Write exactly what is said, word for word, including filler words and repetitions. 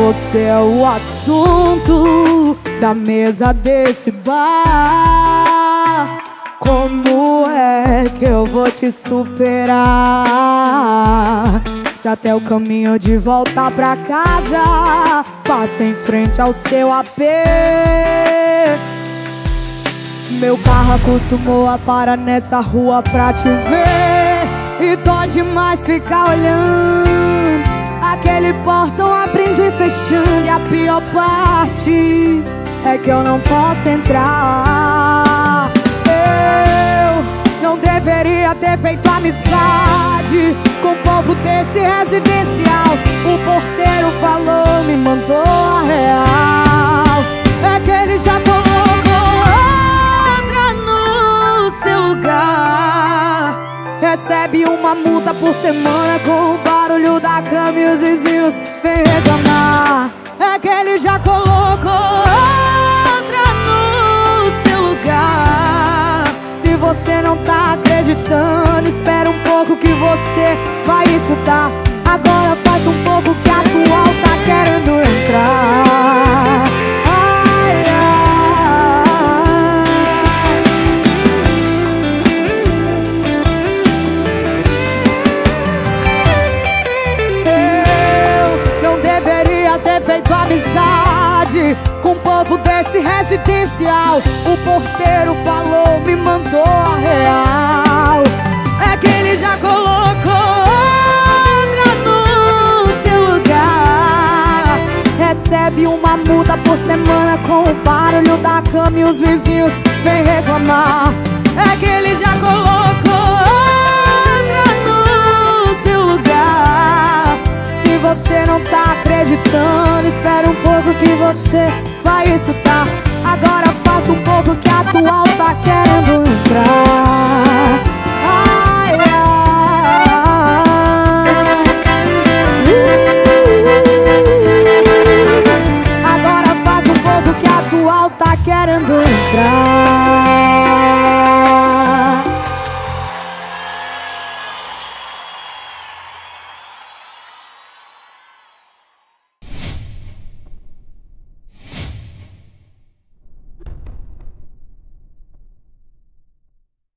você é o assunto da mesa desse bar. Como é que eu vou te superar? Se até o caminho de volta pra casa passa em frente ao seu A P. Meu carro acostumou a parar nessa rua pra te ver, e dói demais ficar olhando aquele portão abrindo e fechando. E a pior parte é que eu não posso entrar. Eu não deveria ter feito amizade com o povo desse residencial. O porteiro falou, me mandou a real. É que ele já colocou outra no seu lugar. Recebe uma multa por semana com o barulho da cama e os vizinhos vem reclamar. É que ele já colocou outra no seu lugar. Se você não tá acreditando, espera um pouco que você vai escutar. Agora faz um pouco que a atual tá querendo entrar. Ai, ai. Eu não deveria ter feito amizade com o povo desse residencial. O porteiro falou, me mandou a real. É que ele já colocou outra no seu lugar. Recebe uma multa por semana com o barulho da cama e os vizinhos vem reclamar. É que ele já colocou outra no seu lugar. Se você não tá acreditando, espera um pouco que você vai escutar. Agora faça um pouco que a atual tá querendo entrar.